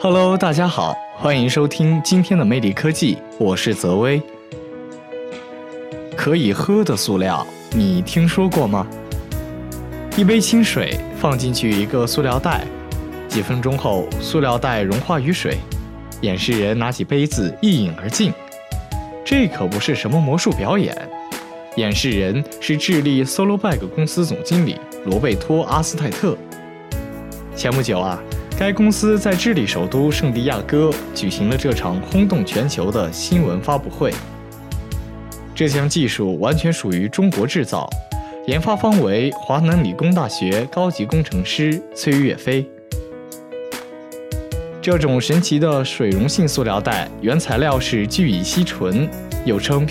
Hello， 大家好，欢迎收听今天的魅力科技，我是泽威。可以喝的塑料，你听说过吗？一杯清水放进去一个塑料袋，几分钟后，塑料袋融化于水，演示人拿起杯子一饮而尽。这可不是什么魔术表演，演示人是智利 Solobag 公司总经理罗贝托·阿斯泰特。前不久该公司在智利首都圣地亚哥举行了这场轰动全球的新闻发布会。这项技术完全属于中国制造，研发方为华南理工大学高级工程师崔岳飞。这种神奇的水溶性塑料袋原材料是聚乙烯醇，又称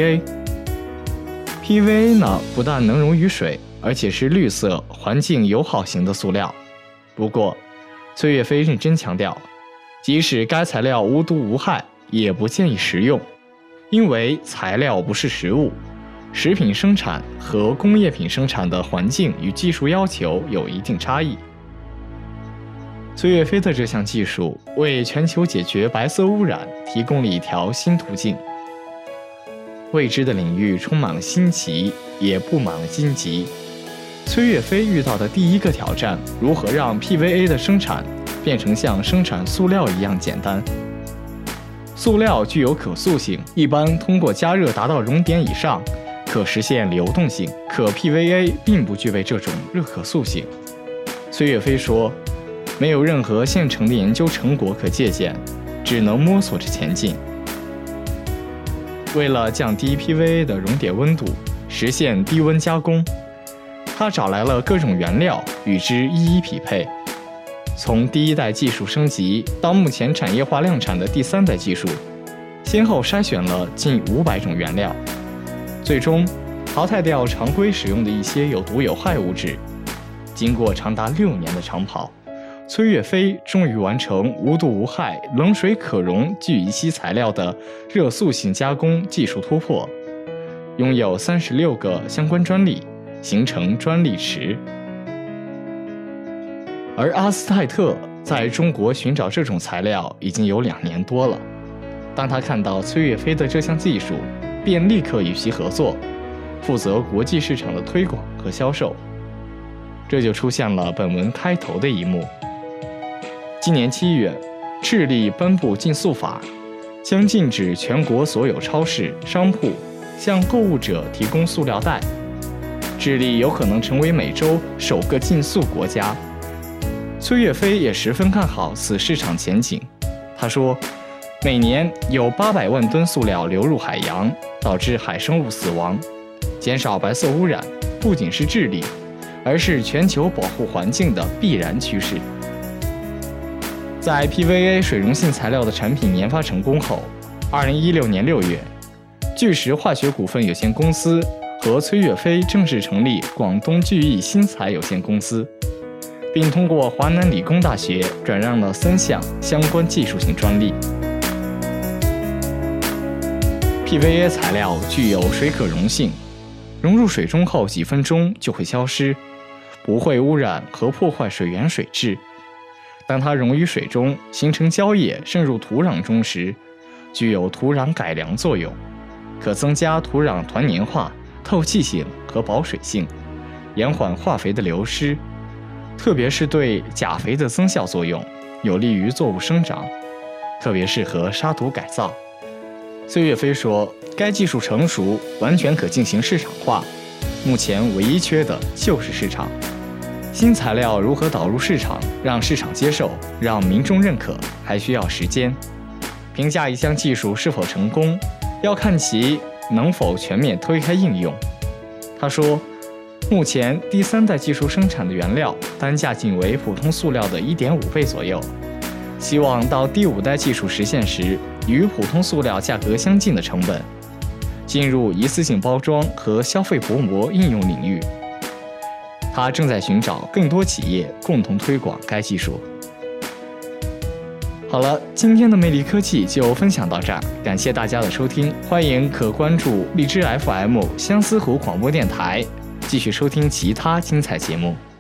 PVA。PVA 不但能溶于水，而且是绿色、环境友好型的塑料。不过，崔岳飞认真强调，即使该材料无毒无害，也不建议食用，因为材料不是食物，食品生产和工业品生产的环境与技术要求有一定差异。崔岳飞的这项技术为全球解决白色污染提供了一条新途径。未知的领域充满了新奇，也布满了荆棘。崔岳飞遇到的第一个挑战，如何让 PVA 的生产变成像生产塑料一样简单。塑料具有可塑性，一般通过加热达到熔点以上，可实现流动性，可 PVA 并不具备这种热可塑性。崔岳飞说，没有任何现成的研究成果可借鉴，只能摸索着前进。为了降低 PVA 的熔点温度，实现低温加工，他找来了各种原料与之一一匹配。从第一代技术升级到目前产业化量产的第三代技术，先后筛选了近500种原料，最终淘汰掉常规使用的一些有毒有害物质。经过长达6年的长跑，崔岳飞终于完成无毒无害、冷水可溶聚乙烯材料的热塑性加工技术突破，拥有36个相关专利，形成专利池。而阿斯泰特在中国寻找这种材料已经有2年多了。当他看到崔岳飞的这项技术，便立刻与其合作，负责国际市场的推广和销售。这就出现了本文开头的一幕。今年7月，智利颁布禁塑法，将禁止全国所有超市、商铺向购物者提供塑料袋。智利有可能成为美洲首个禁塑国家。崔岳飞也十分看好此市场前景。他说，每年有800万吨塑料流入海洋，导致海生物死亡。减少白色污染不仅是智利，而是全球保护环境的必然趋势。在 PVA 水溶性材料的产品研发成功后，2016年6月，巨石化学股份有限公司和崔岳飞正式成立广东聚益新材有限公司，并通过华南理工大学转让了3项相关技术性专利。PVA 材料具有水可溶性，融入水中后几分钟就会消失，不会污染和破坏水源水质。当它溶于水中，形成胶液渗入土壤中时，具有土壤改良作用，可增加土壤团粘化、透气性和保水性，延缓化肥的流失，特别是对钾肥的增效作用，有利于作物生长，特别适合沙土改造。崔岳飞说，该技术成熟，完全可进行市场化，目前唯一缺的就是市场。新材料如何导入市场，让市场接受，让民众认可，还需要时间。评价一项技术是否成功，要看其能否全面推开应用。他说，目前第3代技术生产的原料单价仅为普通塑料的1.5倍左右，希望到第5代技术实现时，与普通塑料价格相近的成本，进入一次性包装和消费薄膜应用领域。他正在寻找更多企业共同推广该技术。好了，今天的魅力科技就分享到这儿，感谢大家的收听，欢迎可关注荔枝 FM 相思湖广播电台，继续收听其他精彩节目。